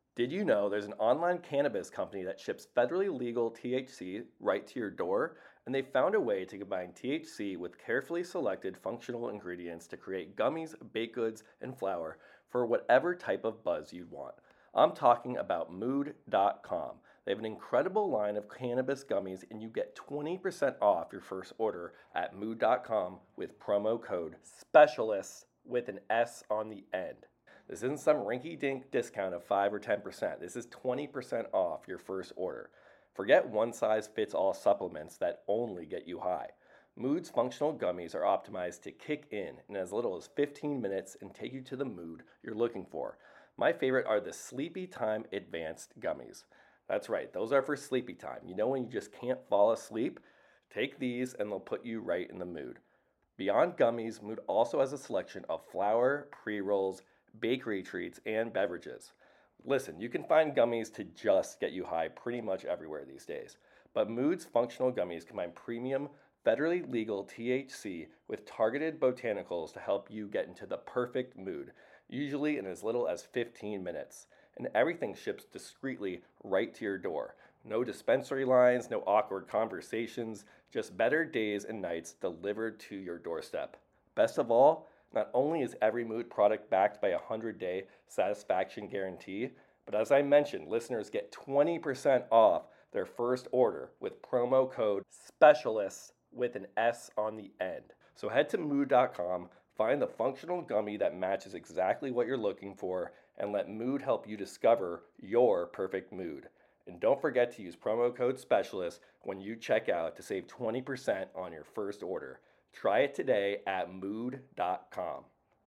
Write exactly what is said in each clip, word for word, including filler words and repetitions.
Did you know there's an online cannabis company that ships federally legal T H C right to your door? And they found a way to combine T H C with carefully selected functional ingredients to create gummies, baked goods, and flour for whatever type of buzz you'd want. I'm talking about mood dot com. They have an incredible line of cannabis gummies, and you get twenty percent off your first order at mood dot com with promo code SPECIALIST with an S on the end. This isn't some rinky-dink discount of five or ten percent. This is twenty percent off your first order. Forget one-size-fits-all supplements that only get you high. Mood's functional gummies are optimized to kick in in as little as fifteen minutes and take you to the mood you're looking for. My favorite are the Sleepy Time Advanced Gummies. That's right, those are for sleepy time. You know when you just can't fall asleep? Take these and they'll put you right in the mood. Beyond gummies, Mood also has a selection of flour, pre-rolls, bakery treats, and beverages. Listen, you can find gummies to just get you high pretty much everywhere these days. But Mood's functional gummies combine premium, federally legal T H C with targeted botanicals to help you get into the perfect mood, usually in as little as fifteen minutes. And everything ships discreetly right to your door. No dispensary lines, no awkward conversations, just better days and nights delivered to your doorstep. Best of all, not only is every Mood product backed by a one hundred day satisfaction guarantee, but as I mentioned, listeners get twenty percent off their first order with promo code SPECIALIST with an S on the end. So head to mood dot com, find the functional gummy that matches exactly what you're looking for, and let Mood help you discover your perfect mood. And don't forget to use promo code SPECIALIST when you check out to save twenty percent on your first order. Try it today at mood dot com.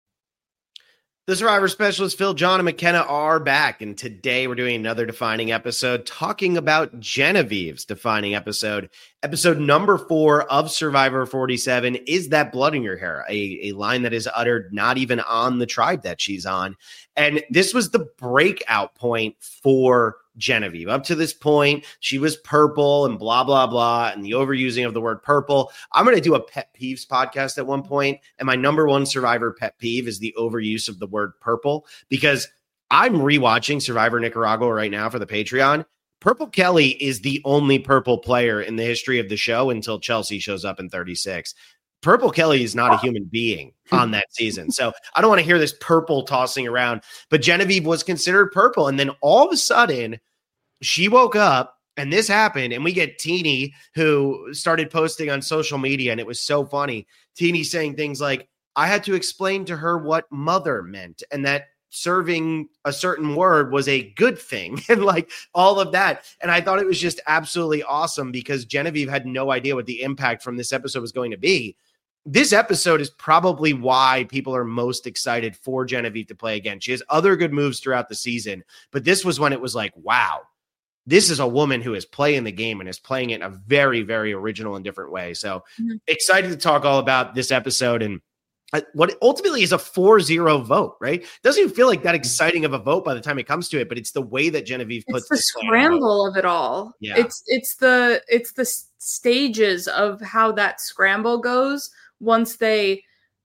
The Survivor Specialists, Phil, John, and McKenna are back, and today we're doing another defining episode talking about Genevieve's defining episode. Episode number four of Survivor forty-seven, Is That Blood in Your Hair? A, a line that is uttered not even on the tribe that she's on. And this was the breakout point for Genevieve. Up to this point, she was purple and blah, blah, blah, and the overusing of the word purple. I'm going to do a pet peeves podcast at one point, and my number one Survivor pet peeve is the overuse of the word purple, because I'm rewatching Survivor Nicaragua right now for the Patreon. Purple Kelly is the only purple player in the history of the show until Chelsea shows up in thirty-six. Purple Kelly is not a human being on that season. So I don't want to hear this purple tossing around, but Genevieve was considered purple. And then all of a sudden she woke up and this happened. And we get Teeny, who started posting on social media. And it was so funny. Teeny saying things like, I had to explain to her what mother meant and that serving a certain word was a good thing and like all of that. And I thought it was just absolutely awesome because Genevieve had no idea what the impact from this episode was going to be. This episode is probably why people are most excited for Genevieve to play again. She has other good moves throughout the season, but this was when it was like, wow, this is a woman who is playing the game and is playing it in a very, very original and different way. So mm-hmm. excited to talk all about this episode and what ultimately is a four zero vote, right? Doesn't even feel like that exciting of a vote by the time it comes to it, but it's the way that Genevieve puts it's the scramble of it all. Yeah. It's it's the it's the stages of how that scramble goes once they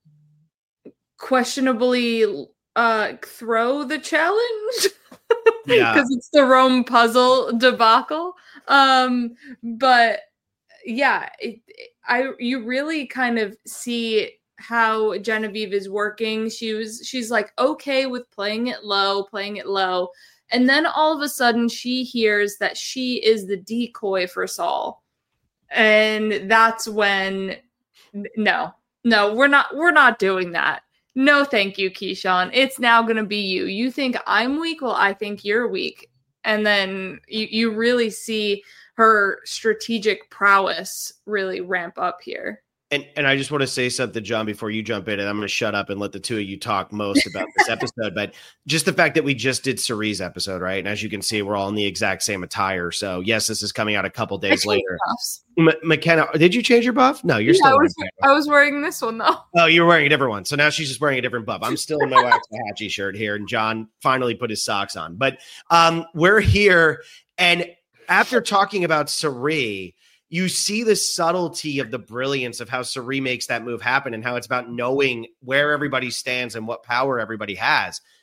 questionably uh, throw the challenge. Because yeah. it's the Rome puzzle debacle. Um, but yeah, it, I you really kind of see how Genevieve is working. She was she's like okay with playing it low, playing it low. And then all of a sudden she hears that she is the decoy for Saul. And that's when no, no, we're not we're not doing that. No, thank you, Keyshawn. It's now gonna be you. You think I'm weak? Well, I think you're weak. And then you, you really see her strategic prowess really ramp up here. And and I just want to say something, John, before you jump in, and I'm going to shut up and let the two of you talk most about this episode. But just the fact that we just did Cerie's episode, right? And as you can see, we're all in the exact same attire. So yes, this is coming out a couple days later. M- McKenna, did you change your buff? No, you're yeah, still. I was, I was wearing this one though. Oh, you're wearing a different one. So now she's just wearing a different buff. I'm still in my Waxahachie shirt here, and John finally put his socks on. But um, we're here, and after talking about Cirie, you see the subtlety of the brilliance of how Cirie makes that move happen and how it's about knowing where everybody stands and what power everybody has.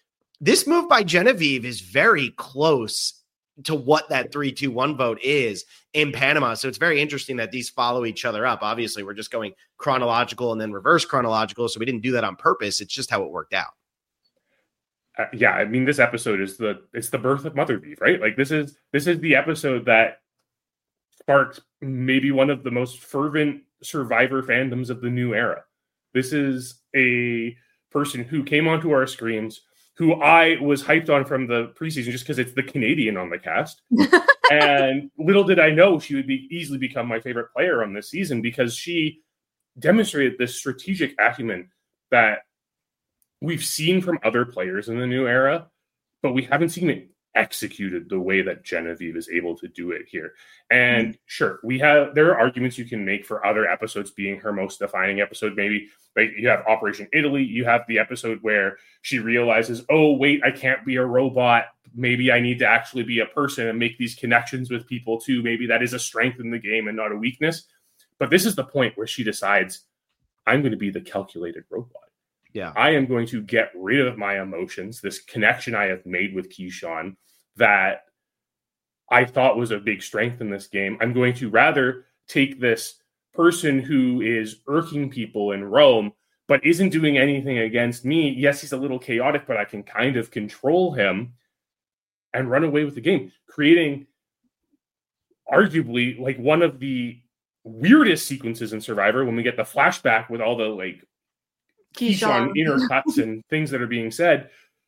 this move by Genevieve is very close to what that three two one vote is in Panama. So it's very interesting that these follow each other up. Obviously, we're just going chronological and then reverse chronological, so we didn't do that on purpose. It's just how it worked out. Uh, yeah, I mean, this episode is the it's the birth of Mothervieve, right? Like this is this is the episode that sparked maybe one of the most fervent Survivor fandoms of the new era. This is a person who came onto our screens, who I was hyped on from the preseason just because it's the Canadian on the cast. And little did I know she would be easily become my favorite player on this season because she demonstrated this strategic acumen that we've seen from other players in the new era, but we haven't seen it executed the way that Genevieve is able to do it here. And mm-hmm. sure, we have there are arguments you can make for other episodes being her most defining episode. Maybe like you have Operation Italy, you have the episode where she realizes, oh wait, I can't be a robot. Maybe I need to actually be a person and make these connections with people too. Maybe that is a strength in the game and not a weakness. But this is the point where she decides, I'm going to be the calculated robot. Yeah, I am going to get rid of my emotions, this connection I have made with Keyshawn that I thought was a big strength in this game. I'm going to rather take this person who is irking people in Rome, but isn't doing anything against me. Yes, he's a little chaotic, but I can kind of control him and run away with the game, creating arguably like one of the weirdest sequences in Survivor when we get the flashback with all the like Keyshawn intercuts and things that are being said.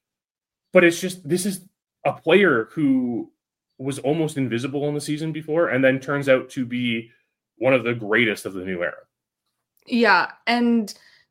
But it's just, this is a player who was almost invisible in the season before and then turns out to be one of the greatest of the new era. Yeah. And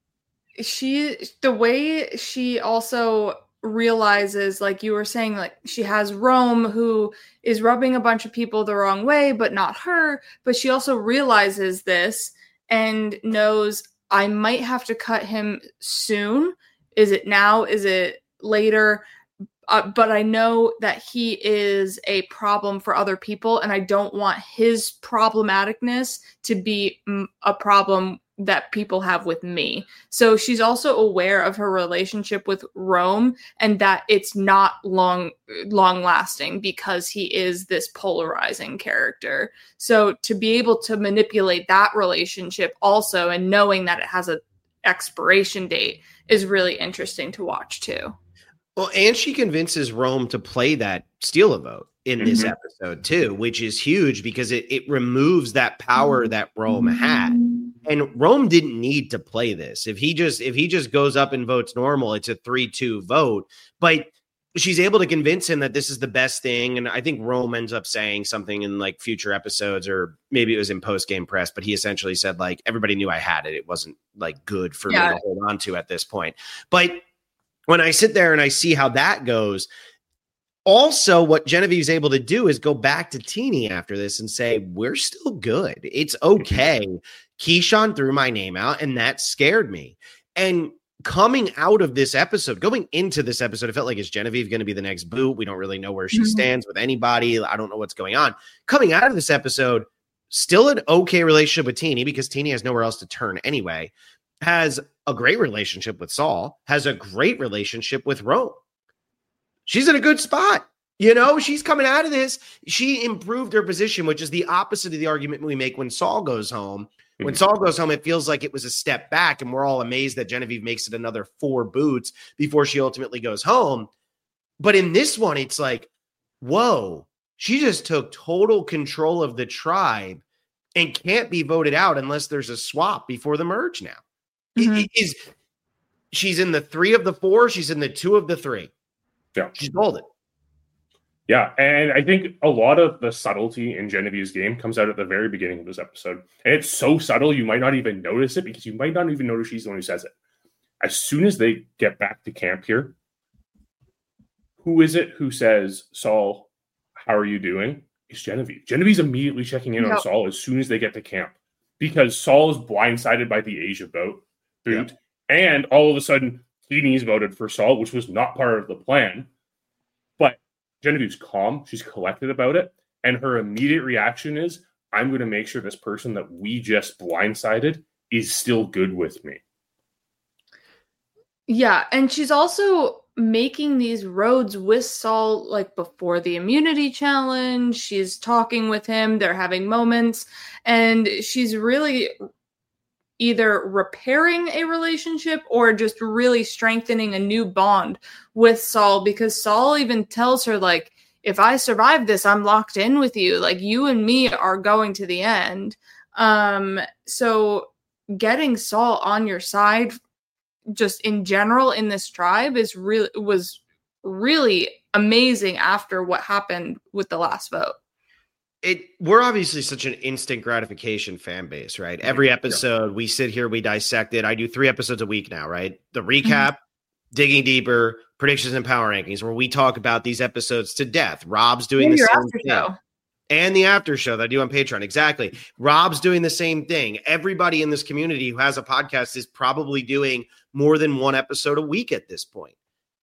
she, the way she also realizes, like you were saying, like she has Rome who is rubbing a bunch of people the wrong way, but not her. But she also realizes this and knows, I might have to cut him soon. Is it now? Is it later? Uh, but I know that he is a problem for other people, and I don't want his problematicness to be mm, a problem that people have with me. So she's also aware of her relationship with Rome and that it's not long, long lasting because he is this polarizing character. So to be able to manipulate that relationship also and knowing that it has a expiration date is really interesting to watch too. Well, and she convinces Rome to play that steal a vote in mm-hmm. this episode too, which is huge because it, it removes that power that Rome had. And Rome didn't need to play this. If he just if he just goes up and votes normal, it's a three two vote. But she's able to convince him that this is the best thing. And I think Rome ends up saying something in like future episodes, or maybe it was in post-game press, but he essentially said like, everybody knew I had it. It wasn't like good for yeah. me to hold on to at this point. But when I sit there and I see how that goes, also what Genevieve's able to do is go back to Teeny after this and say, we're still good. It's okay. Keyshawn threw my name out, and that scared me. And coming out of this episode, going into this episode, it felt like, is Genevieve going to be the next boot? We don't really know where she mm-hmm. stands with anybody. I don't know what's going on. Coming out of this episode, still an okay relationship with Teeny because Teeny has nowhere else to turn anyway. Has a great relationship with Saul. Has a great relationship with Rome. She's in a good spot. You know, she's coming out of this. She improved her position, which is the opposite of the argument we make when Saul goes home. When Saul goes home, it feels like it was a step back, and we're all amazed that Genevieve makes it another four boots before she ultimately goes home. But in this one, it's like, whoa, she just took total control of the tribe and can't be voted out unless there's a swap before the merge now. Mm-hmm. It, it is, she's in the three of the four. She's in the two of the three. Yeah. She's golden. Yeah, and I think a lot of the subtlety in Genevieve's game comes out at the very beginning of this episode. And it's so subtle, you might not even notice it because you might not even notice she's the one who says it. As soon as they get back to camp here, who is it who says, Saul, how are you doing? It's Genevieve. Genevieve's immediately checking in yep. on Saul as soon as they get to camp because Saul is blindsided by the Asia boat boot. Yep. And all of a sudden, Teeny's voted for Saul, which was not part of the plan. But Genevieve's calm. She's collected about it. And her immediate reaction is, I'm going to make sure this person that we just blindsided is still good with me. Yeah. And she's also making these roads with Saul, like before the immunity challenge. She's talking with him. They're having moments, and she's really either repairing a relationship or just really strengthening a new bond with Saul, because Saul even tells her, like, if I survive this, I'm locked in with you. Like, you and me are going to the end. Um, so getting Saul on your side just in general in this tribe is really was really amazing after what happened with the last vote. It we're obviously such an instant gratification fan base, right? Every episode yeah. we sit here, we dissect it. I do three episodes a week now, right? The recap, mm-hmm. digging deeper, predictions and power rankings, where we talk about these episodes to death. Rob's doing and the same thing. Show. And the after show that I do on Patreon. Exactly. Rob's doing the same thing. Everybody in this community who has a podcast is probably doing more than one episode a week at this point.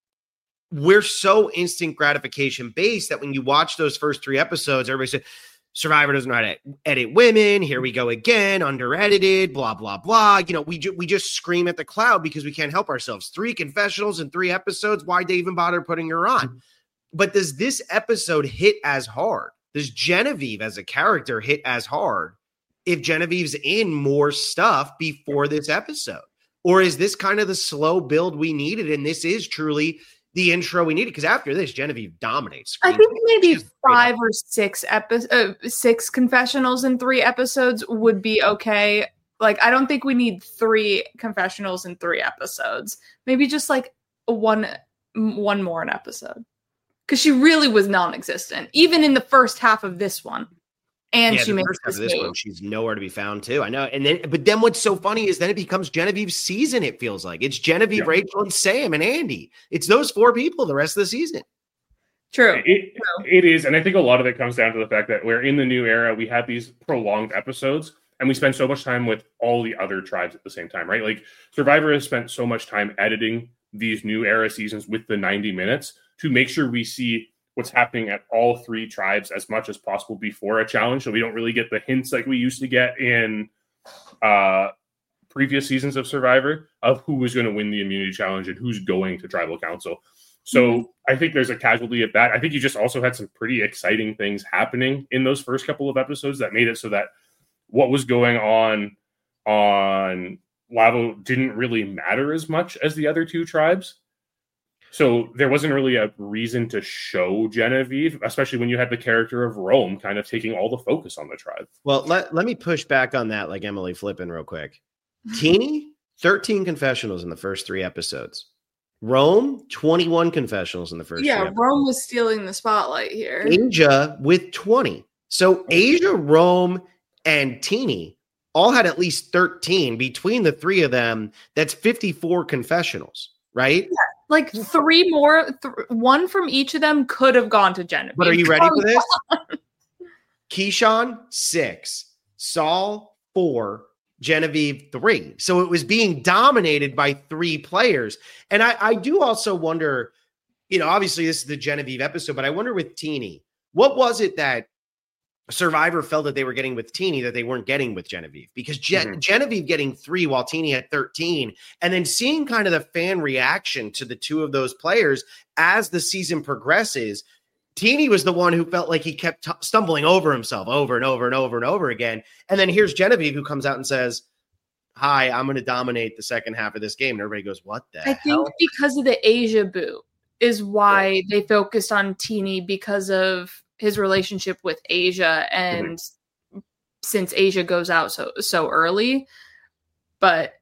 We're so instant gratification based that when you watch those first three episodes, everybody said, Survivor doesn't know how to edit women. Here we go again, under-edited, blah, blah, blah. You know, we, ju- we just scream at the cloud because we can't help ourselves. Three confessionals in three episodes. Why'd they even bother putting her on? But does this episode hit as hard? Does Genevieve as a character hit as hard if Genevieve's in more stuff before this episode? Or is this kind of the slow build we needed? And this is truly the intro we needed, because after this, Genevieve dominates. I think maybe five or six episodes, uh, six confessionals in three episodes would be okay. Like, I don't think we need three confessionals in three episodes. Maybe just like one, one more an episode, because she really was non-existent, even in the first half of this one. And yeah, she the makes first half this of this move. one, she's nowhere to be found too. I know. And then, but then what's so funny is then it becomes Genevieve's season. It feels like it's Genevieve, yeah. Rachel, and Sam and Andy. It's those four people the rest of the season. True. It, True. it is. And I think a lot of it comes down to the fact that we're in the new era. We have these prolonged episodes and we spend so much time with all the other tribes at the same time, right? Like Survivor has spent so much time editing these new era seasons with the ninety minutes to make sure we see what's happening at all three tribes as much as possible before a challenge. So we don't really get the hints like we used to get in uh, previous seasons of Survivor of who was going to win the immunity challenge and who's going to tribal council. So mm-hmm. I think there's a casualty of that. I think you just also had some pretty exciting things happening in those first couple of episodes that made it so that what was going on on Lavo didn't really matter as much as the other two tribes. So there wasn't really a reason to show Genevieve, especially when you had the character of Rome kind of taking all the focus on the tribe. Well, let, let me push back on that like Emily Flippin real quick. Teeny, thirteen confessionals in the first three episodes. Rome, twenty-one confessionals in the first yeah, three episodes. Rome was stealing the spotlight here. Asia with twenty. So Asia, Rome, and Teeny all had at least thirteen between the three of them. That's fifty-four confessionals, right? Yeah. Like three more, th- one from each of them could have gone to Genevieve. But are you ready for this? Keyshawn, six. Saul, four. Genevieve, three. So it was being dominated by three players. And I, I do also wonder, you know, obviously this is the Genevieve episode, but I wonder with Teeny, what was it that Survivor felt that they were getting with Teeny that they weren't getting with Genevieve? Because Je- mm-hmm. Genevieve getting three while Teeny had thirteen, and then seeing kind of the fan reaction to the two of those players as the season progresses. Teeny was the one who felt like he kept t- stumbling over himself over and over and over and over again. And then here's Genevieve who comes out and says, hi, I'm going to dominate the second half of this game. And everybody goes, what the I hell? think because of the Asia boot is why yeah. they focused on Teeny, because of his relationship with Asia, and mm-hmm. since Asia goes out so so early. But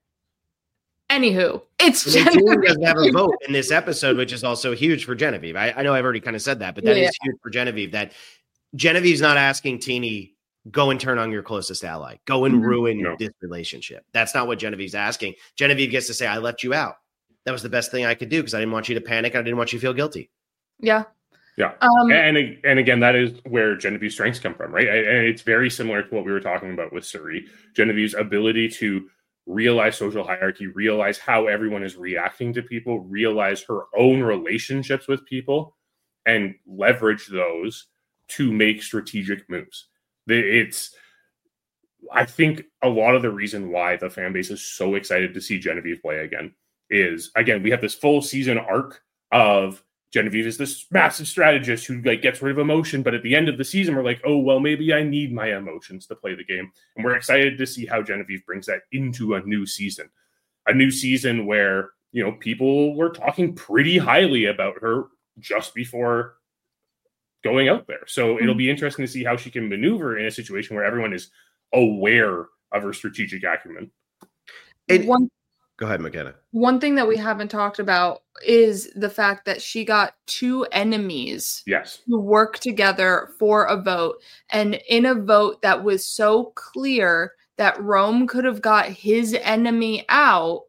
anywho, it's Genevieve doesn't have a vote in this episode, which is also huge for Genevieve. I, I know I've already kind of said that, but that yeah. is huge for Genevieve. That Genevieve's not asking Teeny, go and turn on your closest ally, go and mm-hmm. ruin no. this relationship. That's not what Genevieve's asking. Genevieve gets to say, I left you out. That was the best thing I could do because I didn't want you to panic. I didn't want you to feel guilty. Yeah. Yeah. Um, and and again, that is where Genevieve's strengths come from, right? And it's very similar to what we were talking about with Suri. Genevieve's ability to realize social hierarchy, realize how everyone is reacting to people, realize her own relationships with people, and leverage those to make strategic moves. It's, I think a lot of the reason why the fan base is so excited to see Genevieve play again is, again, we have this full season arc of Genevieve is this massive strategist who like gets rid of emotion, but at the end of the season, we're like, oh, well, maybe I need my emotions to play the game. And we're excited to see how Genevieve brings that into a new season. A new season where, you know, people were talking pretty highly about her just before going out there. So mm-hmm. it'll be interesting to see how she can maneuver in a situation where everyone is aware of her strategic acumen. And one Go ahead, McKenna. One thing that we haven't talked about is the fact that she got two enemies yes. to work together for a vote. And in a vote that was so clear that Rome could have got his enemy out,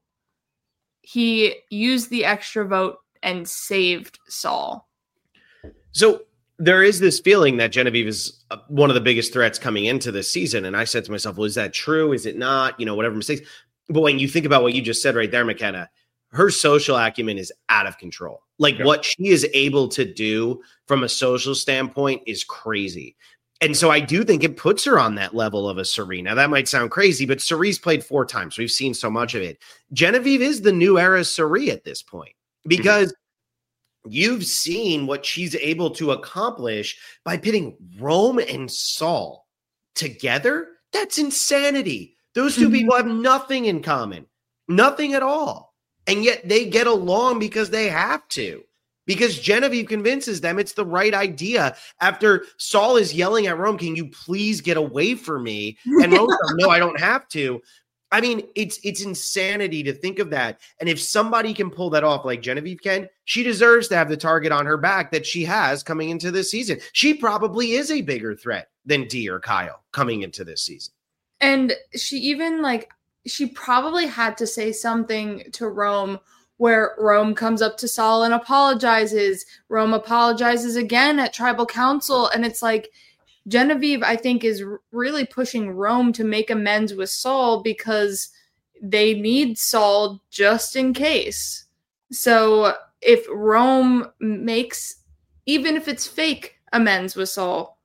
he used the extra vote and saved Saul. So there is this feeling that Genevieve is one of the biggest threats coming into this season. And I said to myself, well, is that true? Is it not? You know, whatever mistakes. But when you think about what you just said right there, McKenna, her social acumen is out of control. Like yep. what she is able to do from a social standpoint is crazy. And so I do think it puts her on that level of a Cirie. Now, that might sound crazy, but Cirie's played four times. We've seen so much of it. Genevieve is the new era Cirie at this point because mm-hmm. you've seen what she's able to accomplish by pitting Rome and Saul together. That's insanity. Those two people have nothing in common, nothing at all. And yet they get along because they have to, because Genevieve convinces them it's the right idea. After Saul is yelling at Rome, can you please get away from me? And Rome says, no, I don't have to. I mean, it's it's insanity to think of that. And if somebody can pull that off like Genevieve can, she deserves to have the target on her back that she has coming into this season. She probably is a bigger threat than Dee or Kyle coming into this season. And she even like, she probably had to say something to Rome where Rome comes up to Saul and apologizes. Rome apologizes again at tribal council. And it's like, Genevieve, I think, is really pushing Rome to make amends with Saul because they need Saul just in case. So if Rome makes, even if it's fake amends with Saul,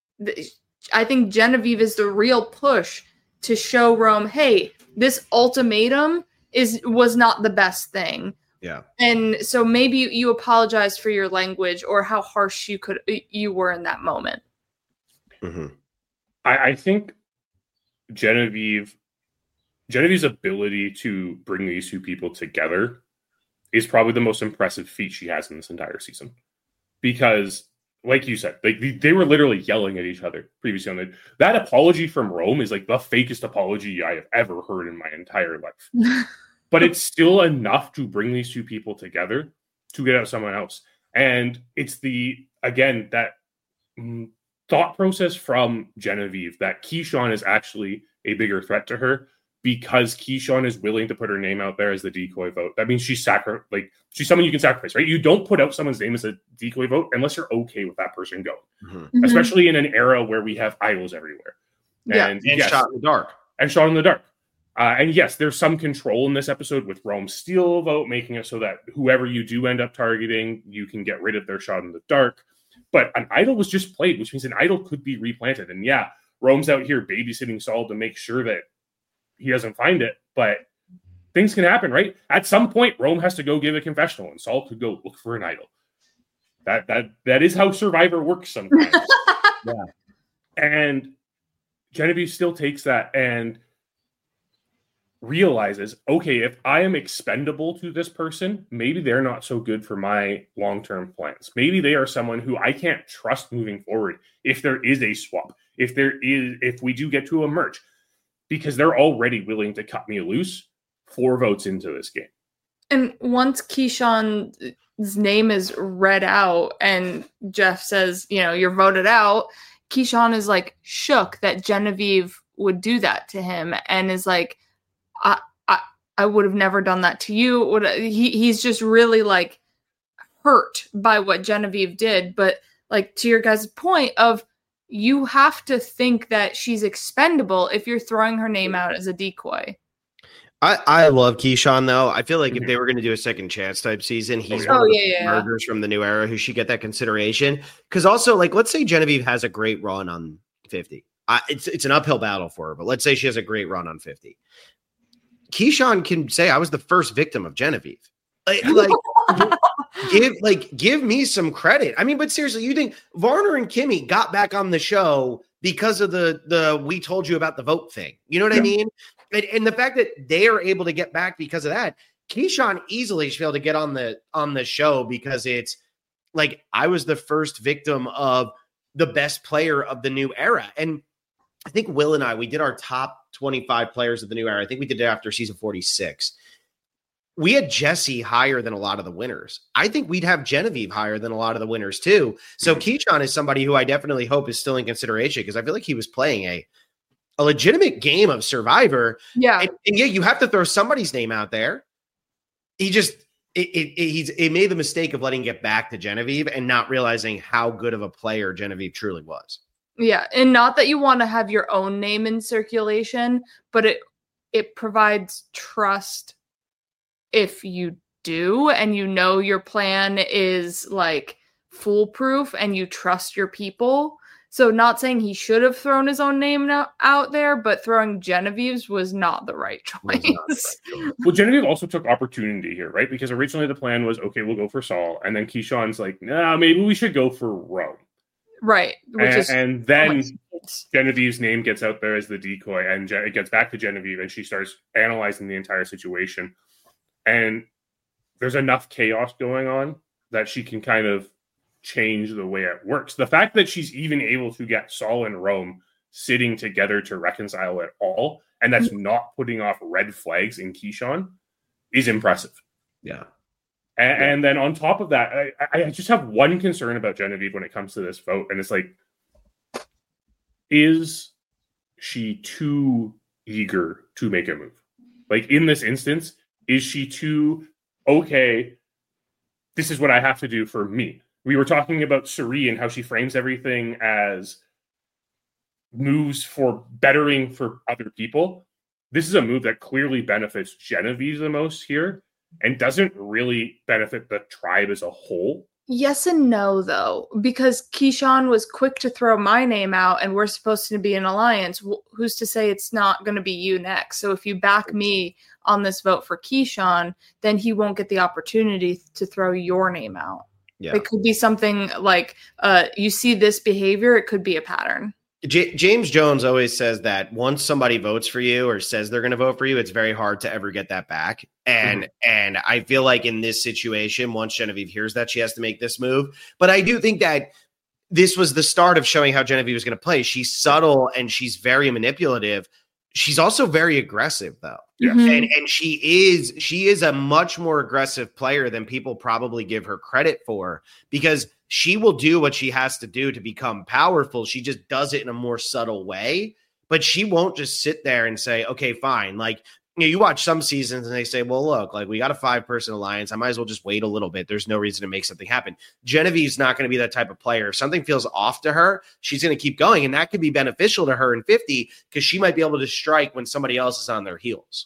I think Genevieve is the real push to show Rome, hey, this ultimatum is was not the best thing. Yeah. And so maybe you apologize for your language or how harsh you could you were in that moment. Mm-hmm. I, I think Genevieve Genevieve's ability to bring these two people together is probably the most impressive feat she has in this entire season. Because like you said, like they, they were literally yelling at each other previously on the, that apology from Rome is like the fakest apology I have ever heard in my entire life. But it's still enough to bring these two people together to get out someone else. And it's the, again, that mm, thought process from Genevieve that Keyshawn is actually a bigger threat to her because Keyshawn is willing to put her name out there as the decoy vote. That means she's sacri- like she's someone you can sacrifice, right? You don't put out someone's name as a decoy vote unless you're okay with that person going, mm-hmm. Mm-hmm. especially in an era where we have idols everywhere. Yeah. And, and yes, shot in the dark. And shot in the dark. Uh, and yes, there's some control in this episode with Rome steal a vote, making it so that whoever you do end up targeting, you can get rid of their shot in the dark. But an idol was just played, which means an idol could be replanted. And yeah, Rome's out here babysitting Saul to make sure that he doesn't find it, but things can happen, right? At some point, Rome has to go give a confessional, and Saul could go look for an idol. That that that is how Survivor works sometimes. Yeah. And Genevieve still takes that and realizes, okay, if I am expendable to this person, maybe they're not so good for my long-term plans. Maybe they are someone who I can't trust moving forward if there is a swap, if there is, if we do get to a merge. Because they're already willing to cut me loose four votes into this game. And once Keyshawn's name is read out and Jeff says, you know, you're voted out, Keyshawn is like shook that Genevieve would do that to him and is like, I I, I would have never done that to you. Would he, he's just really like hurt by what Genevieve did. But like to your guys' point of, you have to think that she's expendable if you're throwing her name out as a decoy. I, I love Keyshawn, though. I feel like mm-hmm. if they were going to do a second chance type season, he's oh, one of the yeah, yeah. murderers from the new era who should get that consideration. Because also, like, let's say Genevieve has a great run on fifty. I, it's it's an uphill battle for her, but let's say she has a great run on fifty. Keyshawn can say, I was the first victim of Genevieve. Like, like give like give me some credit. I mean, but seriously, you think Varner and Kimmy got back on the show because of the the we told you about the vote thing? You know what yeah. I mean? And, and the fact that they are able to get back because of that, Keyshawn easily should be able to get on the on the show because it's like I was the first victim of the best player of the new era. And I think Will and I, we did our top twenty-five players of the new era. I think we did it after season forty-six. We had Jesse higher than a lot of the winners. I think we'd have Genevieve higher than a lot of the winners too. So Keyshawn is somebody who I definitely hope is still in consideration because I feel like he was playing a, a legitimate game of Survivor. Yeah. And, and yeah, you have to throw somebody's name out there. He just, it, it, it, he's, it made the mistake of letting it get back to Genevieve and not realizing how good of a player Genevieve truly was. Yeah. And not that you want to have your own name in circulation, but it, it provides trust if you do, and you know your plan is like foolproof and you trust your people. So not saying he should have thrown his own name out there, but throwing Genevieve's was not the right choice. Well, Genevieve also took opportunity here, right? Because originally the plan was, okay, we'll go for Saul. And then Keyshawn's like, nah, maybe we should go for Rome. Right. Which and, is and then Genevieve's name gets out there as the decoy, and Je- it gets back to Genevieve, and she starts analyzing the entire situation. And there's enough chaos going on that she can kind of change the way it works. The fact that she's even able to get Saul and Rome sitting together to reconcile at all, and that's not putting off red flags in Keyshawn, is impressive. Yeah. And, yeah. and then on top of that, I, I just have one concern about Genevieve when it comes to this vote. And it's like, is she too eager to make a move? Like in this instance, is she too, okay, this is what I have to do for me? We were talking about Cirie and how she frames everything as moves for bettering for other people. This is a move that clearly benefits Genevieve the most here and doesn't really benefit the tribe as a whole. Yes and no, though, because Keyshawn was quick to throw my name out and we're supposed to be an alliance. Who's to say it's not going to be you next? So if you back me on this vote for Keyshawn, then he won't get the opportunity to throw your name out. Yeah. It could be something like uh, you see this behavior. It could be a pattern. J- James Jones always says that once somebody votes for you or says they're going to vote for you, it's very hard to ever get that back. And, mm-hmm. and I feel like in this situation, once Genevieve hears that, she has to make this move. But I do think that this was the start of showing how Genevieve was going to play. She's subtle and she's very manipulative. She's also very aggressive, though. Yes. Mm-hmm. And and she is she is a much more aggressive player than people probably give her credit for, because she will do what she has to do to become powerful. She just does it in a more subtle way, but she won't just sit there and say, okay, fine. Like, you know, you watch some seasons and they say, well, look, like we got a five person alliance. I might as well just wait a little bit. There's no reason to make something happen. Genevieve's not going to be that type of player. If something feels off to her, she's going to keep going. And that could be beneficial to her in fifty because she might be able to strike when somebody else is on their heels.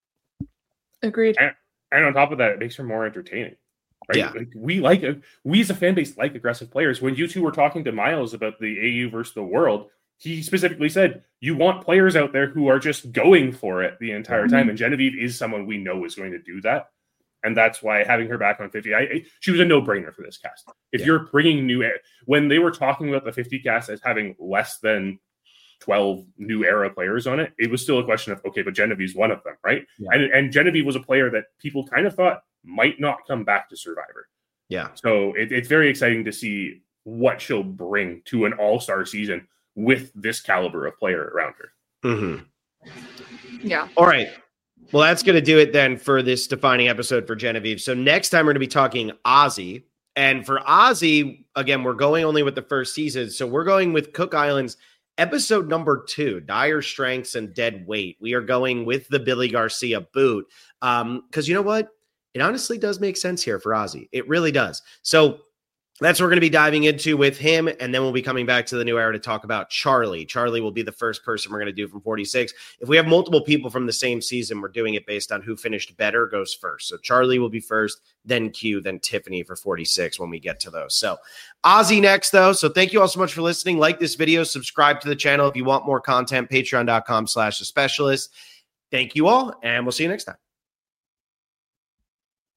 Agreed. And, and on top of that, it makes her more entertaining. Right? Yeah. Like we like we as a fan base like aggressive players. When you two were talking to Miles about the A U versus the world, he specifically said you want players out there who are just going for it the entire time. And Genevieve is someone we know is going to do that. And that's why having her back on fifty, I, she was a no-brainer for this cast. If yeah. you're bringing new, when they were talking about the fifty cast as having less than twelve new era players on it, it was still a question of, okay, but Genevieve's one of them, right? Yeah. And, and Genevieve was a player that people kind of thought might not come back to Survivor. Yeah. So it, it's very exciting to see what she'll bring to an all-star season with this caliber of player around her. Mm-hmm. Yeah. All right. Well, that's going to do it then for this defining episode for Genevieve. So next time we're going to be talking Ozzy. And for Ozzy, again, we're going only with the first season. So we're going with Cook Islands episode number two, Dire Strengths and Dead Weight. We are going with the Billy Garcia boot. Um, because you know what? It honestly does make sense here for Ozzy. It really does. So that's what we're going to be diving into with him. And then we'll be coming back to the new era to talk about Charlie. Charlie will be the first person we're going to do from forty-six. If we have multiple people from the same season, we're doing it based on who finished better goes first. So Charlie will be first, then Q, then Tiffany for forty-six when we get to those. So Ozzy next, though. So thank you all so much for listening. Like this video, subscribe to the channel if you want more content, patreon.com slash the specialist. Thank you all, and we'll see you next time.